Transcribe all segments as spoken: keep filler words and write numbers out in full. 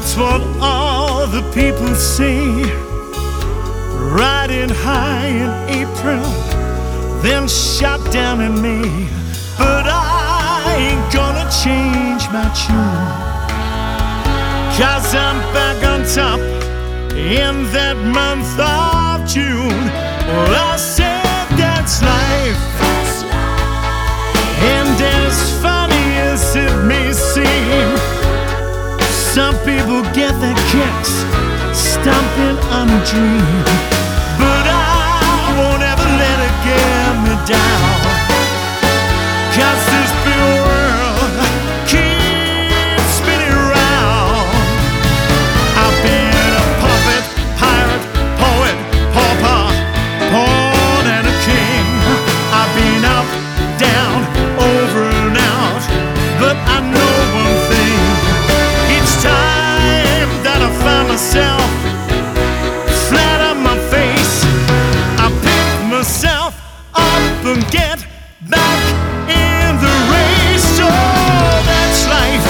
That's what all the people say. Riding high in April, then shot down in May. But I ain't gonna change my tune, 'cause I'm back on top in that month of June. Well, I said that's life, and as funny as it may seem, some people get their kicks stomping on a dream. But I won't ever let it get me down, 'cause this big world keeps spinning round. I've been a puppet, pirate, poet, pauper, pawn and a king. I've been up, down, over and out, but I know one thing. Each time that I find myself flat on my face, I pick myself up and get back in the race. Oh, that's life,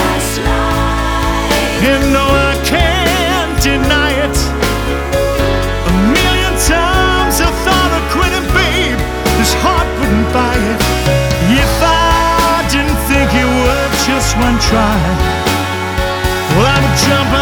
and no, I can't deny it. A million times I thought of quitting, babe. This heart wouldn't buy it. If I didn't think it would, just one try, well, I would jump